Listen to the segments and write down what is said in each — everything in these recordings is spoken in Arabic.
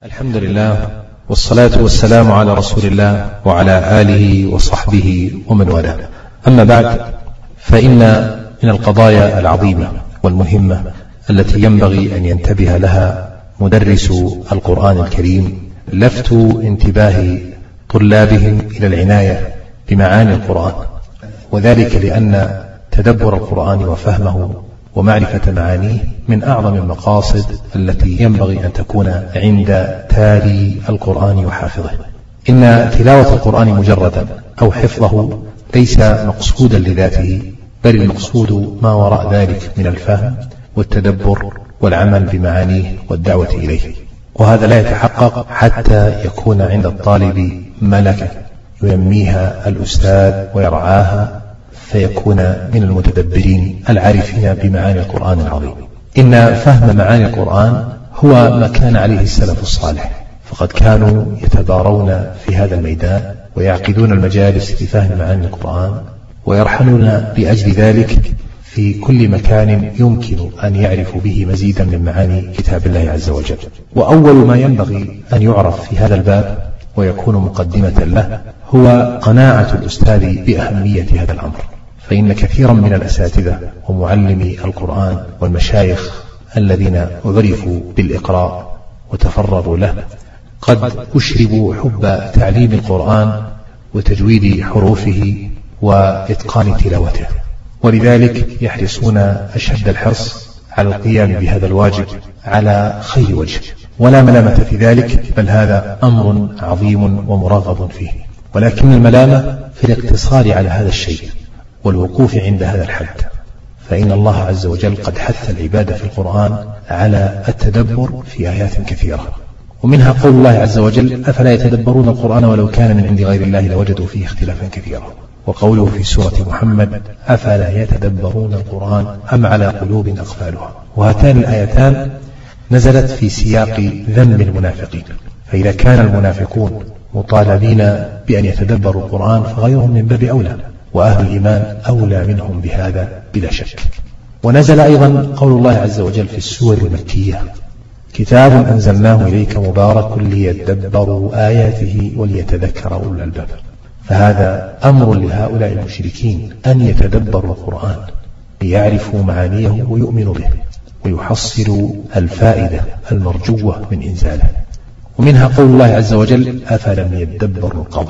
الحمد لله والصلاة والسلام على رسول الله وعلى آله وصحبه ومن والاه. أما بعد، فإن من القضايا العظيمة والمهمة التي ينبغي أن ينتبه لها مدرس القرآن الكريم لفت انتباه طلابهم إلى العناية بمعاني القرآن، وذلك لأن تدبر القرآن وفهمه ومعرفة معانيه من أعظم المقاصد التي ينبغي أن تكون عند تالي القرآن وحافظه. إن تلاوة القرآن مجردا أو حفظه ليس مقصودا لذاته، بل المقصود ما وراء ذلك من الفهم والتدبر والعمل بمعانيه والدعوة إليه، وهذا لا يتحقق حتى يكون عند الطالب ملكة ينميها الأستاذ ويرعاها فيكون من المتدبرين العارفين بمعاني القرآن العظيم. إن فهم معاني القرآن هو ما كان عليه السلف الصالح، فقد كانوا يتبارون في هذا الميدان ويعقدون المجالس لفهم معاني القرآن، ويرحلون لأجل ذلك في كل مكان يمكن أن يعرفوا به مزيدا من معاني كتاب الله عز وجل. وأول ما ينبغي أن يعرف في هذا الباب ويكون مقدمة له هو قناعة الأستاذ بأهمية هذا الأمر، فإن كثيرا من الأساتذة ومعلمي القرآن والمشايخ الذين عرفوا بالإقراء وتفرغوا له قد أشربوا حب تعليم القرآن وتجويد حروفه وإتقان تلاوته، ولذلك يحرصون أشد الحرص على القيام بهذا الواجب على خير وجه، ولا ملامة في ذلك، بل هذا أمر عظيم ومرغب فيه. ولكن الملامة في الاقتصار على هذا الشيء والوقوف عند هذا الحد، فإن الله عز وجل قد حث العباد في القرآن على التدبر في آيات كثيرة، ومنها قول الله عز وجل: أفلا يتدبرون القرآن ولو كان من عند غير الله لوجدوا فيه اختلافا كثيرا، وقوله في سورة محمد: أفلا يتدبرون القرآن أم على قلوب أقفالها. وهاتان الآيتان نزلت في سياق ذم المنافقين، فإذا كان المنافقون مطالبين بأن يتدبروا القرآن فغيرهم من باب أولى، وأهل الإيمان أولى منهم بهذا بلا شك. ونزل أيضا قول الله عز وجل في السور المكية: كتاب أنزلناه إليك مبارك ليدبروا آياته وليتذكر أولو الألباب. فهذا أمر لهؤلاء المشركين أن يتدبروا القرآن ليعرفوا معانيه ويؤمنوا به ويحصلوا الفائدة المرجوة من إنزاله. ومنها قول الله عز وجل: أفلم يدبروا القول.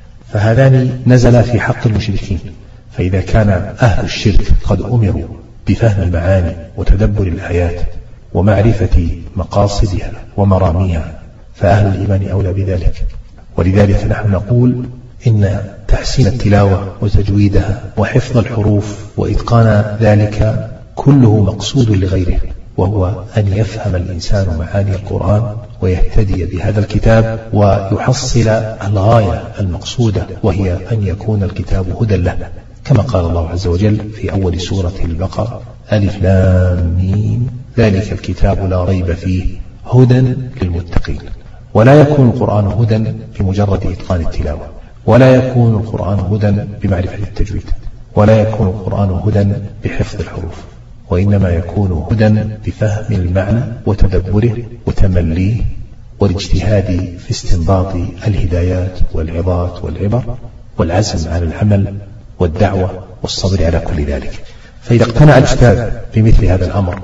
فهذان نزل في حق المشركين، فإذا كان أهل الشرك قد أمروا بفهم المعاني وتدبر الآيات ومعرفة مقاصدها ومراميها، فأهل الإيمان أولى بذلك. ولذلك نحن نقول إن تحسين التلاوة وتجويدها وحفظ الحروف وإتقان ذلك كله مقصود لغيره، وهو أن يفهم الإنسان معاني القرآن ويهتدي بهذا الكتاب ويحصل الغاية المقصودة، وهي أن يكون الكتاب هدى له، كما قال الله عز وجل في أول سورة البقرة: ألف لام ميم ذلك الكتاب لا ريب فيه هدى للمتقين. ولا يكون القرآن هدى بمجرد إتقان التلاوة، ولا يكون القرآن هدى بمعرفة التجويد، ولا يكون القرآن هدى بحفظ الحروف، وإنما يكون هدى بفهم المعنى وتدبره وتمليه والاجتهاد في استنباط الهدايات والعظات والعبر والعزم على العمل والدعوة والصبر على كل ذلك. فإذا اقتنع الأستاذ بمثل هذا الأمر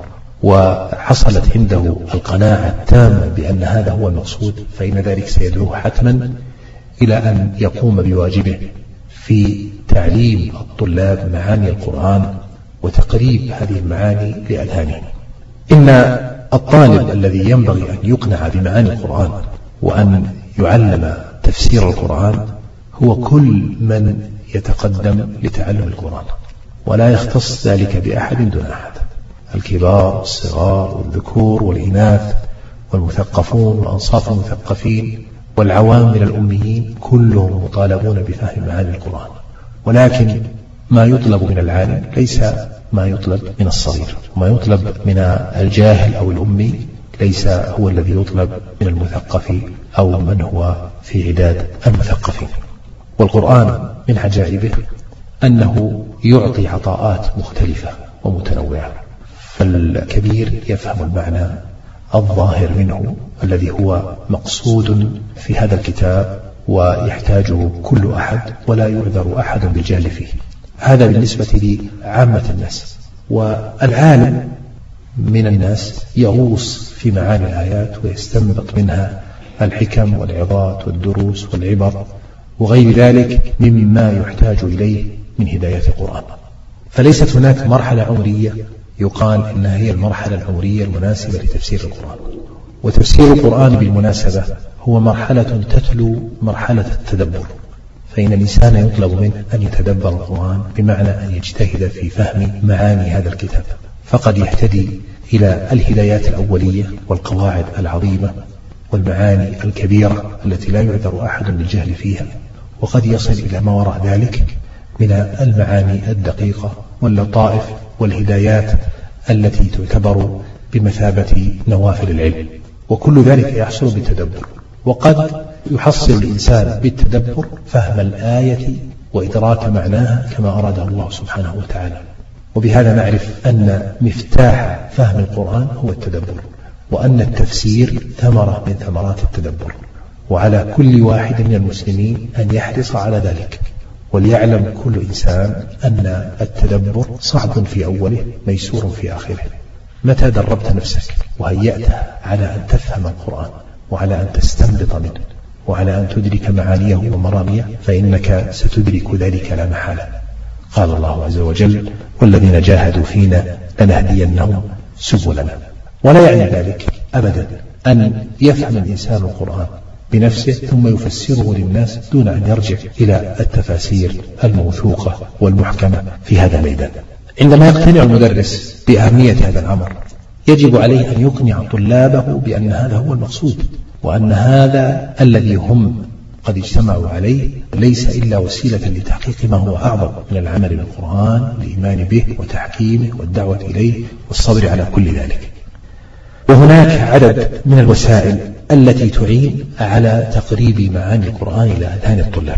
وحصلت عنده القناعة التامة بأن هذا هو المقصود، فإن ذلك سيدعوه حتما إلى أن يقوم بواجبه في تعليم الطلاب معاني القرآن وتقريب هذه المعاني لأذهانهم. إن الطالب الذي ينبغي أن يقنع بمعاني القرآن وأن يعلم تفسير القرآن هو كل من يتقدم لتعلم القرآن، ولا يختص ذلك بأحد دون أحد، الكبار والصغار والذكور والإناث والمثقفون وأنصاف المثقفين والعوام من الأميين، كلهم مطالبون بفهم معاني القرآن. ولكن ما يطلب من العالم ليس ما يطلب من الصغير، وما يطلب من الجاهل أو الأمي ليس هو الذي يطلب من المثقف أو من هو في عداد المثقفين. والقرآن من عجائبه أنه يعطي عطاءات مختلفة ومتنوعة، فالكبير يفهم المعنى، الظاهر منه الذي هو مقصود في هذا الكتاب ويحتاجه كل أحد ولا يعذر أحد بالجهل فيه. هذا بالنسبة لعامة الناس. والعالم من الناس يغوص في معاني الآيات ويستنبط منها الحكم والعظات والدروس والعبر وغير ذلك مما يحتاج إليه من هداية القرآن. فليست هناك مرحلة عمرية يقال إنها هي المرحلة العمرية المناسبة لتفسير القرآن. وتفسير القرآن بالمناسبة هو مرحلة تتلو مرحلة التدبر، فإن الإنسان يطلب منه أن يتدبر القرآن بمعنى أن يجتهد في فهم معاني هذا الكتاب، فقد يهتدي إلى الهدايات الأولية والقواعد العظيمة والمعاني الكبيرة التي لا يعذر أحد بالجهل فيها، وقد يصل إلى ما وراء ذلك من المعاني الدقيقة واللطائف والهدايات التي تعتبر بمثابة نوافل العلم، وكل ذلك يحصل بالتدبر. وقد يحصل الإنسان بالتدبر فهم الآية وإدراك معناها كما أراده الله سبحانه وتعالى. وبهذا نعرف أن مفتاح فهم القرآن هو التدبر، وأن التفسير ثمرة من ثمرات التدبر، وعلى كل واحد من المسلمين أن يحرص على ذلك، وليعلم كل إنسان أن التدبر صعب في أوله ميسور في آخره. متى دربت نفسك وهيأتها على أن تفهم القرآن وعلى أن تستنبط منه وعلى أن تدرك معانيه ومراميه فإنك ستدرك ذلك لا محالة. قال الله عز وجل: والذين جاهدوا فينا لنهدينهم سبلنا. ولا يعني ذلك أبدا أن يفهم الإنسان القرآن بنفسه ثم يفسره للناس دون أن يرجع إلى التفاسير الموثوقة والمحكمة في هذا الميدان. عندما يقتنع المدرس بأهمية هذا الأمر يجب عليه أن يقنع طلابه بأن هذا هو المقصود، وأن هذا الذي هم قد اجتمعوا عليه ليس إلا وسيلة لتحقيق ما هو أعظم من العمل بالقرآن، الإيمان به وتحكيمه والدعوة إليه والصبر على كل ذلك. وهناك عدد من الوسائل التي تعين على تقريب معاني القرآن إلى أذهان الطلاب.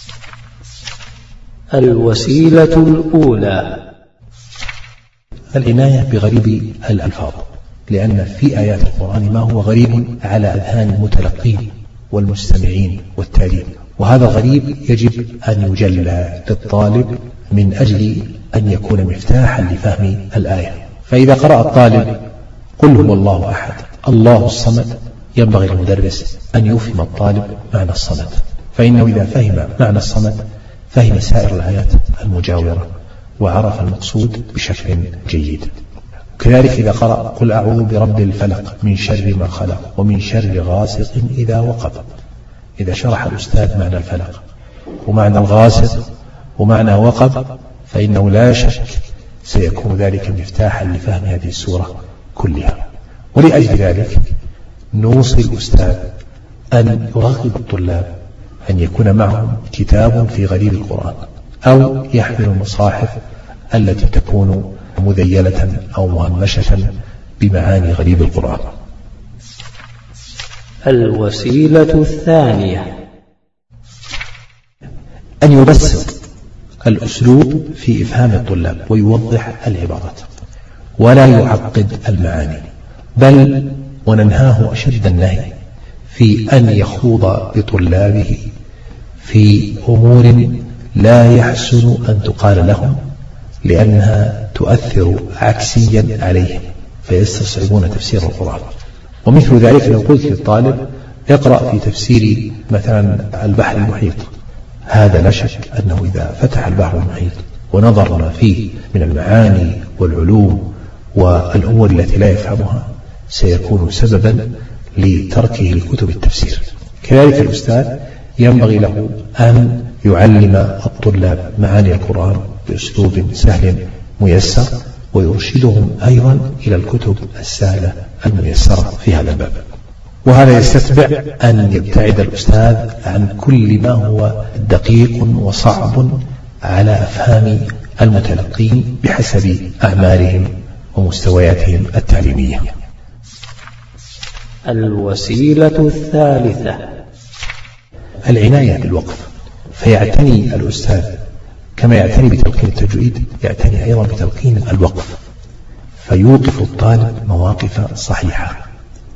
الوسيلة الأولى العناية بغريب الألفاظ، لأن في آيات القرآن ما هو غريب على أذهان المتلقين والمستمعين والتالين، وهذا غريب يجب أن يجلى للطالب من أجل أن يكون مفتاحا لفهم الآية. فإذا قرأ الطالب قل هو الله أحد الله الصمد، ينبغي للمدرس أن يفهم الطالب معنى الصمد، فإنه إذا فهم معنى الصمد فهم سائر الآيات المجاورة وعرف المقصود بشكل جيد. كذلك إذا قرأ قل أعوذ برب الفلق من شر ما خلق ومن شر غاسق إذا وقب، إذا شرح الأستاذ معنى الفلق ومعنى الغاسق ومعنى وقب فإنه لا شك سيكون ذلك مفتاحا لفهم هذه السورة كلها. ولأجل ذلك نوصي الأستاذ أن يرغب الطلاب أن يكون معهم كتاب في غريب القرآن، أو يحمل المصاحف التي تكون مذيلة أو مهمشة بمعاني غريب القرآن. الوسيلة الثانية أن يبسط الأسلوب في إفهام الطلاب ويوضح العبارات ولا يعقد المعاني، بل وننهاه أشد النهي في أن يخوض بطلابه في أمور لا يحسن أن تقال لهم لأنها تؤثر عكسيا عليهم فيستصعبون تفسير القرآن. ومثل ذلك لو قلت للطالب اقرأ في تفسير مثلا البحر المحيط، هذا لا شك أنه إذا فتح البحر المحيط ونظر ما فيه من المعاني والعلوم والأمور التي لا يفهمها سيكون سببا لتركه لكتب التفسير. كذلك الأستاذ ينبغي له أن يعلم الطلاب معاني القرآن بأسلوب سهل ميسر، ويرشدهم أيضا إلى الكتب السهلة الميسرة في هذا الباب. وهذا يستتبع أن يبتعد الأستاذ عن كل ما هو دقيق وصعب على أفهام المتلقين بحسب أعمارهم ومستوياتهم التعليمية. الوسيلة الثالثة العناية بالوقف، فيعتني الأستاذ كما يعتني بتلقين التجويد يعتني أيضا بتلقين الوقف، فيوقف الطالب مواقف صحيحة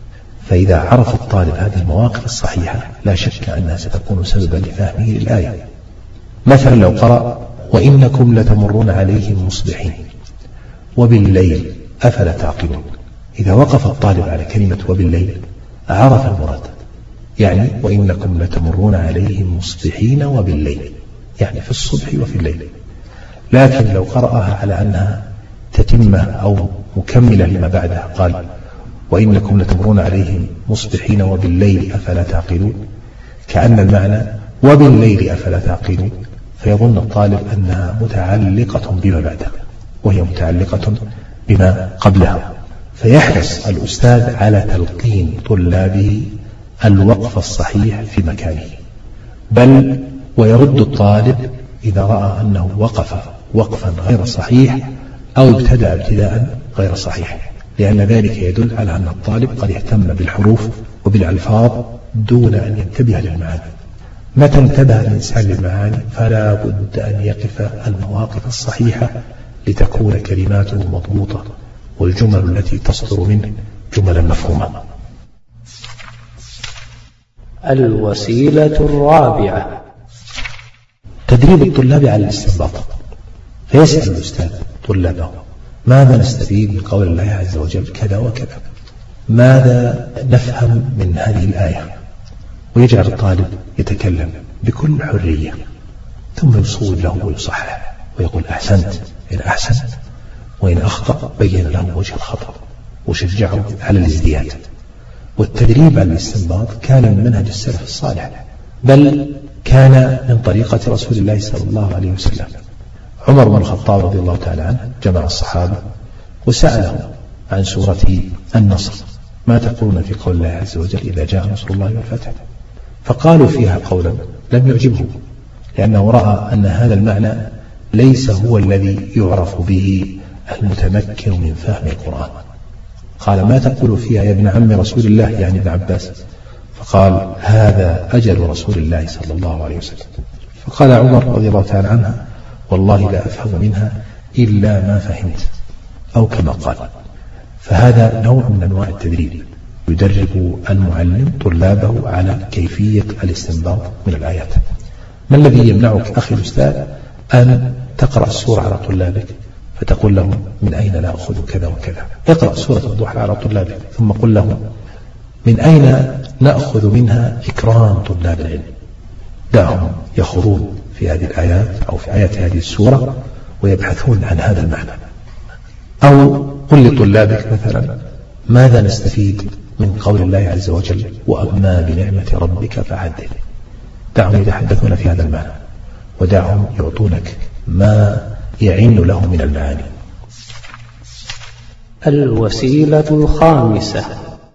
فإذا عرف الطالب هذه المواقف الصحيحة لا شك أنها ستكون سببا لفهمه للآية. مثلا لو قرأ وإنكم لتمرون عليهم مصبحين وبالليل أفلا تعقلون، إذا وقف الطالب على كلمة وبالليل عرف المراد، يعني وإنكم لتمرون عليهم مصبحين وبالليل، يعني في الصبح وفي الليل. لكن لو قرأها على أنها تتمة أو مكملة لما بعدها، قال وإنكم لتمرون عليهم مصبحين وبالليل أفلا تعقلون، كأن المعنى وبالليل أفلا تعقلون، فيظن الطالب أنها متعلقة بما بعدها وهي متعلقة بما قبلها، فيحرص الأستاذ على تلقين طلابه الوقف الصحيح في مكانه، بل ويرد الطالب إذا رأى أنه وقف وقفا غير صحيح أو ابتدأ ابتداء غير صحيح، لأن ذلك يدل على أن الطالب قد اهتم بالحروف وبالألفاظ دون أن ينتبه للمعاني. متى انتبه الإنسان للمعاني فلا بد أن يقف المواقف الصحيحة لتكون كلماته مضبوطة والجمل التي تصدر منه جملا مفهومة. الوسيلة الرابعة تدريب الطلاب على الاستنباط. فيسأل الأستاذ طلابه ماذا نستفيد من قول الله عز وجل كذا وكذا، ماذا نفهم من هذه الآية، ويجعل الطالب يتكلم بكل حرية، ثم يصوب له ويصحح ويقول أحسنت إن أحسن، وإن أخطأ بين له وجه الخطأ وشجعه على الازدياد. والتدريب على الاستنباط كان من منهج السلف الصالح، بل كان من طريقة رسول الله صلى الله عليه وسلم. عمر بن الخطاب رضي الله تعالى عنه جمع الصحابة وسأله عن سورة النصر ما تقولون في قول الله عز وجل إذا جاء نصر الله والفتح، فقالوا فيها قولا لم يعجبه، لأنه رأى أن هذا المعنى ليس هو الذي يعرف به المتمكن من فهم القرآن. قال ما تقول فيها يا ابن عم رسول الله، يعني ابن عباس؟ فقال هذا أجل رسول الله صلى الله عليه وسلم. فقال عمر رضي الله تعالى عنه والله لا أفهم منها إلا ما فهمت، أو كما قال. فهذا نوع من أنواع التدريب، يدرب المعلم طلابه على كيفية الاستنباط من الآيات. ما الذي يمنعك أخي الأستاذ أن تقرأ السورة على طلابك فتقول لهم من أين نأخذ كذا وكذا؟ اقرأ سورة الضحى على طلابك ثم قل لهم من أين نأخذ منها إكرام طلاب العلم. دعهم يخوضون في هذه الآيات أو في آيات هذه السورة ويبحثون عن هذا المعنى. أو قل لطلابك مثلا ماذا نستفيد من قول الله عز وجل وأما بنعمة ربك فحدث. دعهم يتحدثون في هذا المعنى، ودعهم يعطونك ما يعين له من المعاني. الوسيلة الخامسة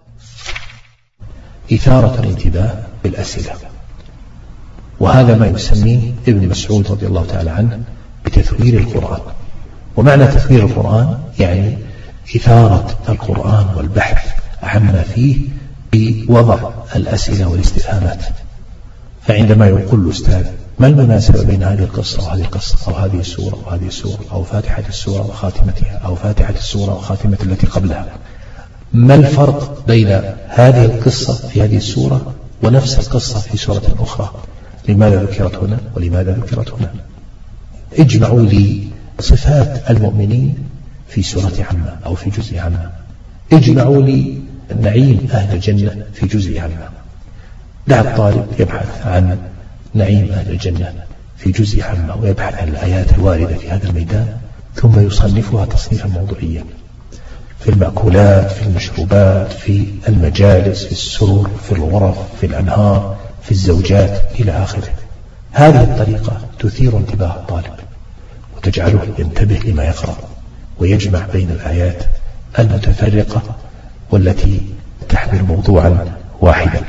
إثارة الانتباه بالأسئلة، وهذا ما يسميه ابن مسعود رضي الله تعالى عنه بتثوير القرآن. ومعنى تثوير القرآن يعني إثارة القرآن والبحث عما فيه بوضع الأسئلة والاستفهامات. فعندما يقول الأستاذ ما المناسبة بين هذه القصة وهذه القصة، أو هذه السورة وهذه السورة، أو فاتحة السورة وخاتمتها، أو فاتحة السورة وخاتمة التي قبلها، ما الفرق بين هذه القصة في هذه السورة ونفس القصة في سورة أخرى؟ لماذا ذكرت هنا ولماذا ذكرت هنا؟ اجمعوا لي صفات المؤمنين في سورة عامة أو في جزء عامة، اجمعوا لي نعيم أهل الجنة في جزء عامة. دع الطالب يبحث عن نعيم أهل الجنة في جزء عامة ويبحث عن الآيات الواردة في هذا الميدان، ثم يصنفها تصنيفا موضوعيا في المأكولات، في المشروبات، في المجالس، في السرور، في الغرف، في الأنهار، في الزوجات إلى آخره. هذه الطريقة تثير انتباه الطالب وتجعله ينتبه لما يقرأ ويجمع بين الآيات المتفرقة والتي تحمل موضوعا واحدا.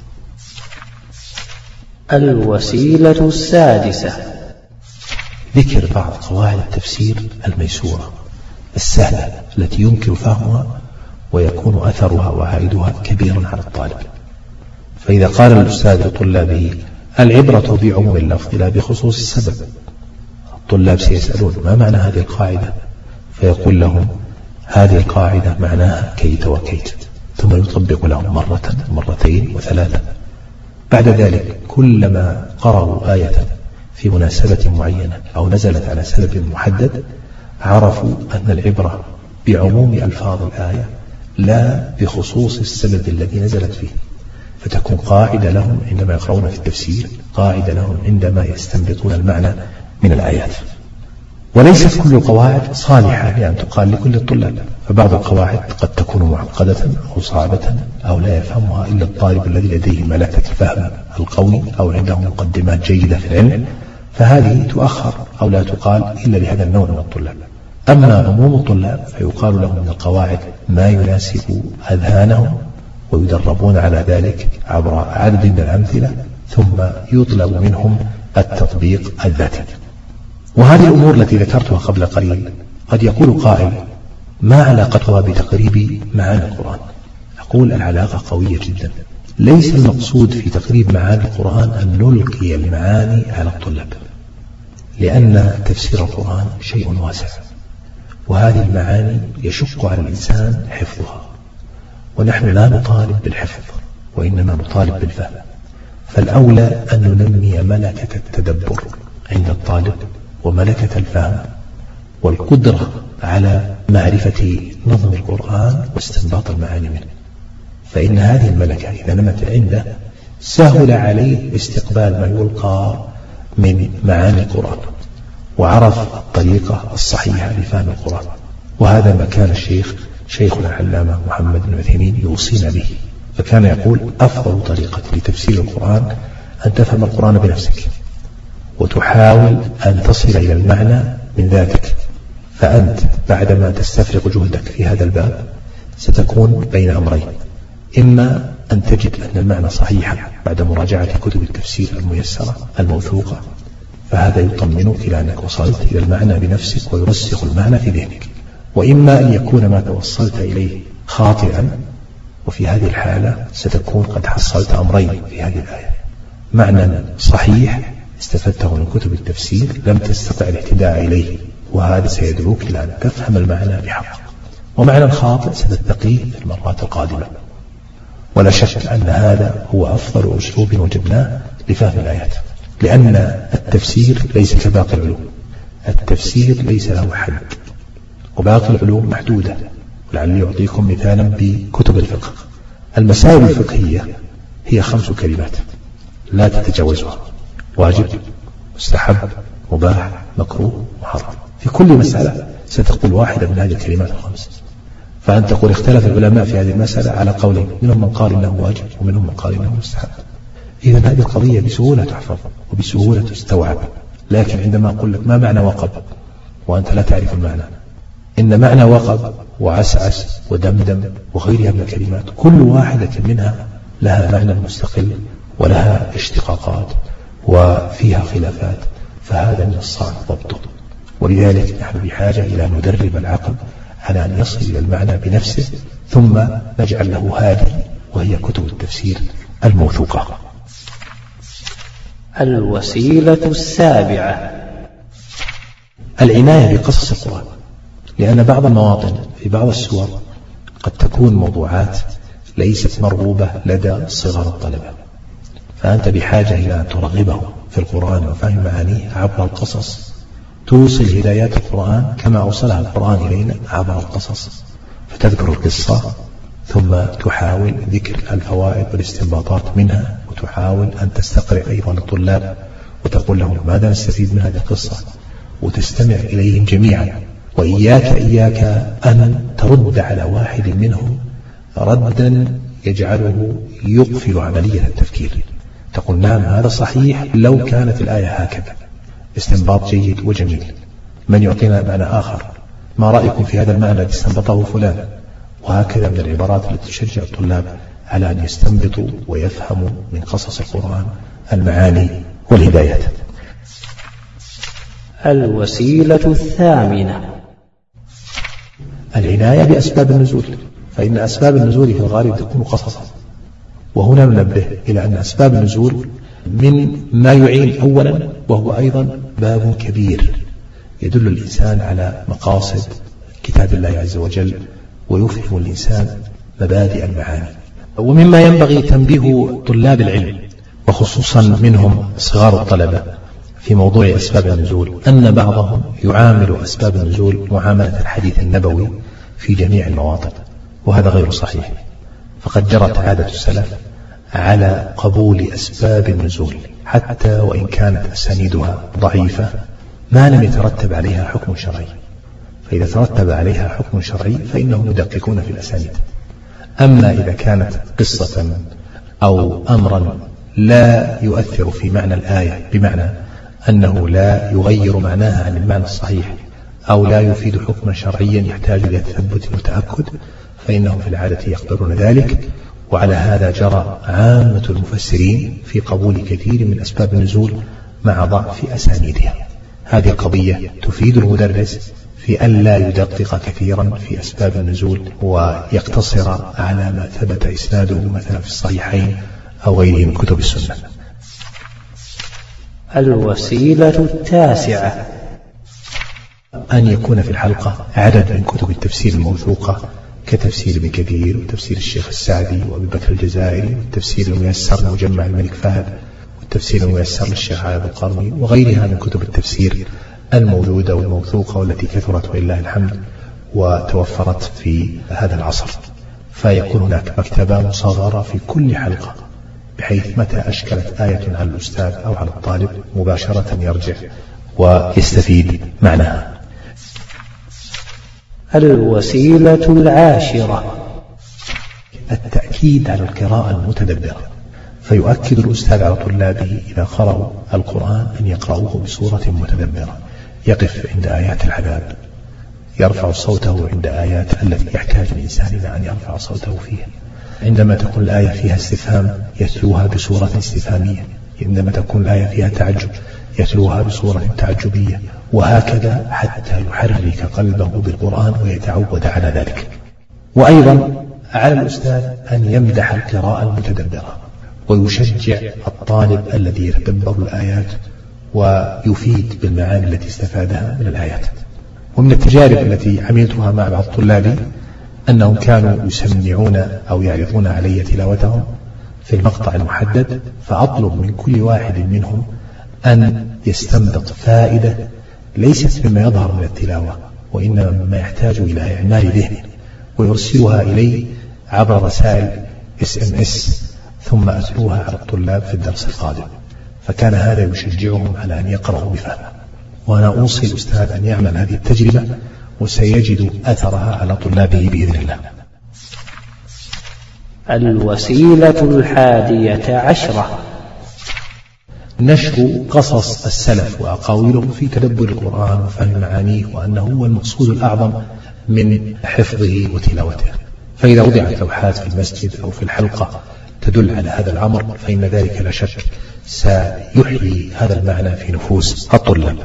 الوسيلة السادسة ذكر بعض قواعد التفسير الميسورة السهلة التي يمكن فهمها ويكون أثرها وعائدها كبيرا على الطالب. فإذا قال الأستاذ لطلابه العبرة بعموم اللفظ لا بخصوص السبب، الطلاب سيسألون ما معنى هذه القاعدة؟ فيقول لهم هذه القاعدة معناها كيت وكيت، ثم يطبق لهم مرة مرتين وثلاثة. بعد ذلك كلما قرأوا آية في مناسبة معينة أو نزلت على سبب محدد عرفوا أن العبرة بعموم ألفاظ الآية لا بخصوص السبب الذي نزلت فيه، فتكون قاعدة لهم عندما يقرؤون في التفسير، قاعدة لهم عندما يستنبطون المعنى من الآيات. وليست كل القواعد صالحة لأن تقال لكل الطلاب، فبعض القواعد قد تكون معقدة أو صعبة أو لا يفهمها إلا الطالب الذي لديه ملكة الفهم القوي أو عنده مقدمات جيدة في العلم، فهذه تؤخر أو لا تقال إلا لهذا النوع من الطلاب. أما عموم الطلاب فيقال لهم من القواعد ما يناسب أذهانهم ويدربون على ذلك عبر عدد من الأمثلة، ثم يطلب منهم التطبيق الذاتي. وهذه الأمور التي ذكرتها قبل قليل قد يقول قائل: ما علاقتها بتقريب معاني القرآن؟ أقول: العلاقة قوية جدا. ليس المقصود في تقريب معاني القرآن أن نلقي المعاني على الطلاب، لأن تفسير القرآن شيء واسع، وهذه المعاني يشق على الإنسان حفظها، ونحن لا نطالب بالحفظ وإنما نطالب بالفهم. فالأولى أن ننمي ملكة التدبر عند الطالب وملكة الفهم والقدرة على معرفة نظم القرآن واستنباط المعاني منه، فإن هذه الملكة إذا نمت عنده سهل عليه استقبال ما يلقى من معاني القرآن، وعرف الطريقة الصحيحة لفهم القرآن. وهذا ما كان شيخنا العلامة محمد بن عثيمين يوصينا به، فكان يقول: أفضل طريقة لتفسير القرآن أن تفهم القرآن بنفسك وتحاول أن تصل إلى المعنى من ذاتك، فأنت بعدما تستفرغ جهدك في هذا الباب ستكون بين أمرين: إما أن تجد أن المعنى صحيحا بعد مراجعة كتب التفسير الميسرة الموثوقة، فهذا يطمنك إلى أنك وصلت إلى المعنى بنفسك ويرسخ المعنى في ذهنك، وإما أن يكون ما توصلت إليه خاطئا، وفي هذه الحالة ستكون قد حصلت أمرين في هذه الآية: معنى صحيح استفدته من كتب التفسير لم تستطع الاهتداء إليه، وهذا سيدعوك إلى أن تفهم المعنى بحق، ومعنى خاطئ ستتقيه في المرات القادمة. ولا شك أن هذا هو أفضل أسلوب وجدناه لفهم الآيات، لأن التفسير ليس كباقي العلوم، التفسير ليس له حد، وباقي العلوم محدودة. ولعلي أعطيكم مثالا بكتب الفقه. المسائل الفقهية هي 5 كلمات لا تتجاوزها: واجب، مستحب، مباح، مكروه، محرم. في كل مسألة ستقول واحدة من هذه الكلمات ال5، فأنت تقول اختلف العلماء في هذه المسألة على قولين، منهم من قال إنه واجب ومنهم من قال إنه مستحب. إذن هذه القضية بسهولة تحفظ وبسهولة تستوعب. لكن عندما أقول لك ما معنى وقب وأنت لا تعرف المعنى، إن معنى وقب وعسعس ودمدم وغيرها من الكلمات كل واحدة منها لها معنى مستقل ولها اشتقاقات وفيها خلافات، فهذا من الصعب ضبطه. ولذلك نحن بحاجة إلى أن ندرب العقل على أن يصل إلى المعنى بنفسه، ثم نجعل له هذه وهي كتب التفسير الموثوقة. الوسيلة السابعة: العناية بقصص القرآن، لأن بعض المواطن في بعض السور قد تكون موضوعات ليست مرغوبة لدى صغار الطلبة، فأنت بحاجة إلى أن ترغبه في القرآن وفهم معانيه عبر القصص، توصل هدايات القرآن كما أوصلها القرآن إلينا عبر القصص، فتذكر القصة ثم تحاول ذكر الفوائد والاستنباطات منها، وتحاول أن تستقرئ أيضا الطلاب وتقول لهم ماذا نستفيد من هذه القصة، وتستمع إليهم جميعا. وإياك أن ترد على واحد منهم ردا يجعله يقفل عملية التفكير، تقول نعم هذا صحيح لو كانت الآية هكذا، استنباط جيد وجميل. من يعطينا معنى آخر؟ ما رأيكم في هذا المعنى الذي استنبطه فلان؟ وهكذا من العبارات التي تشجع الطلاب على أن يستنبطوا ويفهموا من قصص القرآن المعاني والهدايات. الوسيلة الثامنة: العناية بأسباب النزول، فإن أسباب النزول في الغالب تكون قصصا. وهنا ننبه إلى أن أسباب النزول من ما يعين أولا، وهو أيضا باب كبير يدل الإنسان على مقاصد كتاب الله عز وجل، ويفهم الإنسان مبادئ المعاني. ومما ينبغي تنبيه طلاب العلم وخصوصا منهم صغار الطلبة في موضوع أسباب النزول أن بعضهم يعامل أسباب النزول معاملة الحديث النبوي في جميع المواطن، وهذا غير صحيح. فقد جرت عادة السلف على قبول أسباب النزول حتى وإن كانت أسانيدها ضعيفة ما لم يترتب عليها حكم شرعي، فإذا ترتب عليها حكم شرعي فإنهم يدققون في الأسانيد. أما إذا كانت قصة أو أمرا لا يؤثر في معنى الآية بمعنى أنه لا يغير معناها عن المعنى الصحيح أو لا يفيد حكما شرعيا يحتاج إلى تثبت وتأكد فإنهم في العادة يقبلون ذلك. وعلى هذا جرى عامة المفسرين في قبول كثير من أسباب النزول مع ضعف أسانيدها. هذه القضية تفيد المدرس في أن لا يدقق كثيرا في أسباب النزول ويقتصر على ما ثبت إسناده مثلا في الصحيحين أو غيره من كتب السنة. الوسيلة التاسعة أن يكون في الحلقة عدد من كتب التفسير الموثوقة كتفسير ابن كثير وتفسير الشيخ السعدي وأبي بكر الجزائري والتفسير الميسر مجمع الملك فهد والتفسير الميسر للشيخ عابد القرني وغيرها من كتب التفسير الموجودة والموثوقة والتي كثرت ولله الحمد وتوفرت في هذا العصر. فيكون هناك مكتبة مصغرة في كل حلقة بحيث متى أشكلت آية على الأستاذ أو على الطالب مباشرة يرجع ويستفيد معناها. الوسيلة العاشرة التأكيد على القراءة المتدبرة، فيؤكد الأستاذ على طلابه إذا قرأوا القرآن أن يقرأوه بصورة متدبرة، يقف عند آيات العذاب، يرفع صوته عند آيات التي يحتاج الإنسان إلى أن يرفع صوته فيها. عندما تكون الآية فيها استفهام يتلوها بصورة استفهامية، عندما تكون الآية فيها تعجب يتلوها بصورة تعجبية، وهكذا حتى يحرك قلبه بالقرآن ويتعود على ذلك. وأيضا على الأستاذ أن يمدح القراءة المتدبرة ويشجع الطالب الذي يتدبر الآيات ويفيد بالمعاني التي استفادها من الآيات. ومن التجارب التي عملتها مع بعض طلابي أنهم كانوا يسمعون أو يعرضون علي تلاوتهم في المقطع المحدد، فأطلب من كل واحد منهم أن يستنبط فائدة ليست مما يظهر من التلاوة وإنما مما يحتاج إلى إعمال ذهن ويرسلها إلي عبر رسائل SMS ثم أتلوها على الطلاب في الدرس القادم. فكان هذا يشجعهم على أن يقرأوا بفهم. وأنا أوصي الأستاذ أن يعمل هذه التجربة وسيجد أثرها على طلابه بإذن الله. الوسيلة الحادية عشرة نشر قصص السلف وأقاويلهم في تدبر القرآن وفهم معانيه، وأنه هو المقصود الأعظم من حفظه وتلاوته. فإذا وضعت لوحات في المسجد أو في الحلقة تدل على هذا الأمر فإن ذلك لا شك سيحيي هذا المعنى في نفوس الطلاب.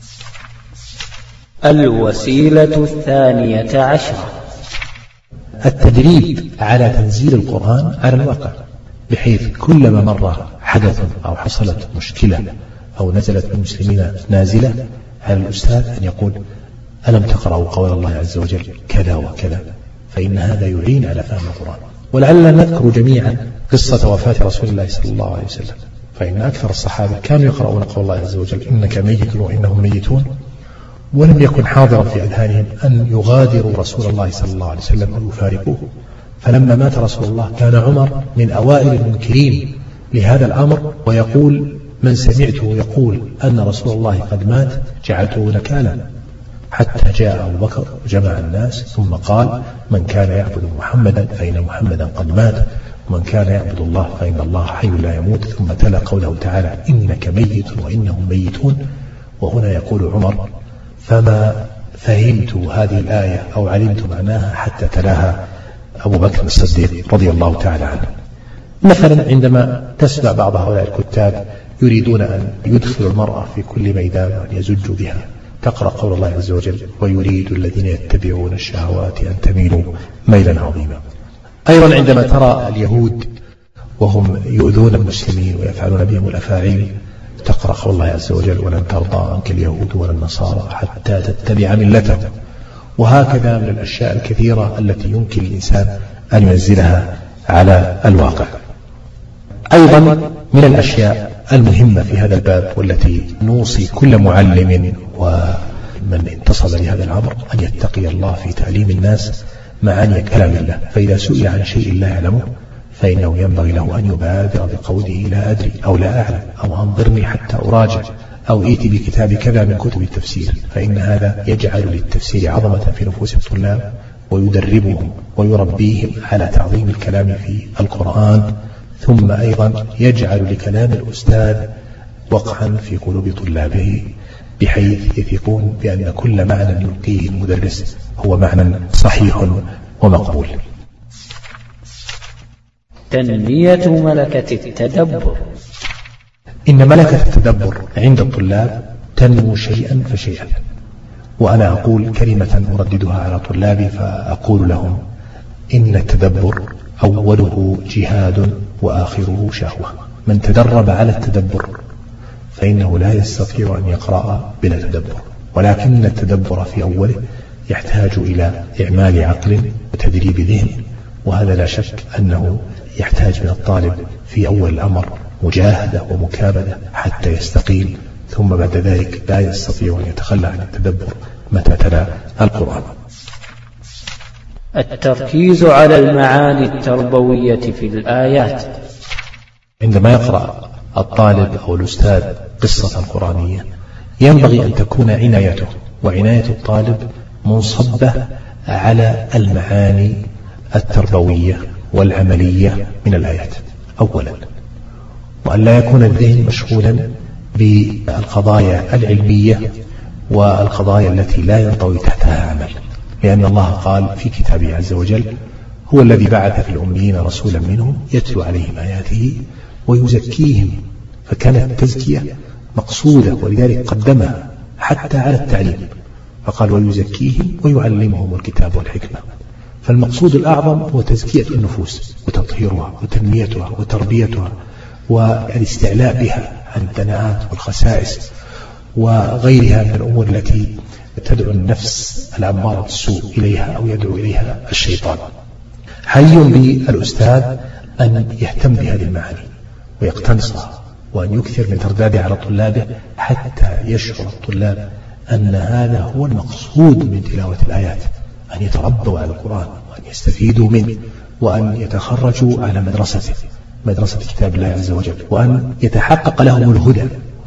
الوسيلة الثانية عشرة التدريب على تنزيل القرآن على الواقع، بحيث كلما مر حدث أو حصلت مشكلة أو نزلت بالمسلمين نازلة على الأستاذ أن يقول ألم تقرأوا قول الله عز وجل كذا وكذا، فإن هذا يعين على فهم القرآن. ولعلنا نذكر جميعا قصة وفاة رسول الله صلى الله عليه وسلم، فإن أكثر الصحابة كانوا يقرؤون قول الله عز وجل إنك ميت وإنهم ميتون، ولم يكن حاضرا في أذهانهم أن يغادروا رسول الله صلى الله عليه وسلم أو يفارقوه. فلما مات رسول الله كان عمر من أوائل المنكرين لهذا الأمر، ويقول من سمعته يقول أن رسول الله قد مات جعلته نكالا، حتى جاء أبو بكر وجمع الناس ثم قال من كان يعبد محمدا فإن محمدا قد مات، ومن كان يعبد الله فإن الله حي لا يموت، ثم تلا قوله تعالى إنك ميت وإنهم ميتون. وهنا يقول عمر فما فهمت هذه الآية أو علمت معناها حتى تلاها أبو بكر الصديق رضي الله تعالى عنه. مثلا عندما تسمع بعض هؤلاء الكتاب يريدون أن يدخلوا المرأة في كل ميدان وأن يزجوا بها، تقرأ قول الله عز وجل ويريد الذين يتبعون الشهوات أن تميلوا ميلا عظيما. أيضا عندما ترى اليهود وهم يؤذون المسلمين ويفعلون بهم الأفاعيل تقرأ قول الله عز وجل ولن ترضى عنك اليهود ولا النصارى حتى تتبع ملتهم. وهكذا من الأشياء الكثيرة التي يمكن الإنسان أن ينزلها على الواقع. أيضا من الأشياء المهمة في هذا الباب والتي نوصي كل معلم ومن انتصب لهذا الأمر أن يتقي الله في تعليم الناس معاني كلام الله، فإذا سئل عن شيء لا يعلمه فإنه ينبغي له أن يبادر بقوله لا أدري أو لا أعلم أو أنظرني حتى أراجع أو ائت بكتاب كذا من كتب التفسير، فإن هذا يجعل للتفسير عظمة في نفوس الطلاب ويدربهم ويربيهم على تعظيم الكلام في القرآن، ثم أيضا يجعل لكلام الأستاذ وقعا في قلوب طلابه بحيث يثقون بأن كل معنى يلقيه المدرس هو معنى صحيح ومقبول. تنمية ملكة التدبر. إن ملكة التدبر عند الطلاب تنمو شيئا فشيئا، وأنا أقول كلمة أرددها على طلابي فأقول لهم إن التدبر أوله جهاد وآخره شهوة. من تدرب على التدبر فإنه لا يستطيع أن يقرأ بلا تدبر، ولكن التدبر في أوله يحتاج إلى إعمال عقل وتدريب ذهن، وهذا لا شك أنه يحتاج من الطالب في أول الأمر مجاهدة ومكابدة حتى يستقيم، ثم بعد ذلك لا يستطيع أن يتخلى عن التدبر متى تلا القرآن. التركيز على المعاني التربوية في الآيات. عندما يقرأ الطالب أو الأستاذ قصة قرآنية ينبغي أن تكون عنايته وعناية الطالب منصبة على المعاني التربوية والعملية من الآيات أولا، وأن لا يكون الذهن مشغولا بالقضايا العلمية والقضايا التي لا ينطوي تحتها عمل، لأن الله قال في كتابه عز وجل هو الذي بعث في الأميين رسولا منهم يتلو عليهم آياته ويزكيهم، فكانت التزكية مقصودة ولذلك قدمها حتى على التعليم، فقال ويزكيهم ويعلمهم الكتاب والحكمة. فالمقصود الأعظم هو تزكية النفوس وتطهيرها وتنميتها وتربيتها والاستعلاء بها عن الدناءات والخسائس وغيرها من الأمور التي تدعو النفس الأمارة السوء إليها أو يدعو إليها الشيطان. حري بالأستاذ أن يهتم بهذه المعاني ويقتنصها وأن يكثر من تردادها على طلابه حتى يشعر الطلاب أن هذا هو المقصود من تلاوة الآيات، أن يتربوا على القرآن وأن يستفيدوا منه وأن يتخرجوا على مدرسة كتاب الله عز وجل وأن يتحقق لهم الهدى.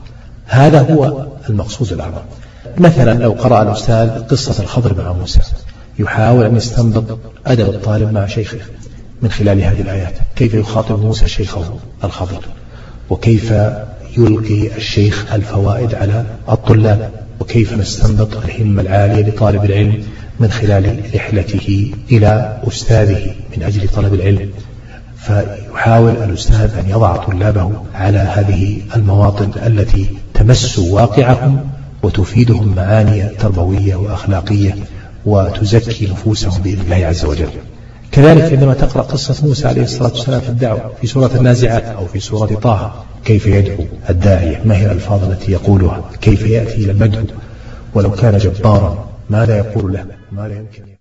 هذا هو المقصود الأعظم. مثلا لو قرأ الأستاذ قصة الخضر مع موسى يحاول أن يستنبط أدب الطالب مع شيخه من خلال هذه الآيات، كيف يخاطب موسى شيخه الخضر، وكيف يلقي الشيخ الفوائد على الطلاب، وكيف نستنبط الهمة العالية لطالب العلم من خلال رحلته إلى أستاذه من أجل طلب العلم. فيحاول الأستاذ أن يضع طلابه على هذه المواطن التي تمس واقعهم وتفيدهم معاني تربوية وأخلاقية وتزكي نفوسهم بإذن الله عز وجل. كذلك عندما تقرأ قصة موسى عليه الصلاة والسلام في الدعوة في سورة النازعات أو في سورة طه، كيف يدعو الداعية، ما هي الألفاظ التي يقولها، كيف يأتي إلى المدعو، ولو كان جبارا ماذا يقول له، ماذا يمكن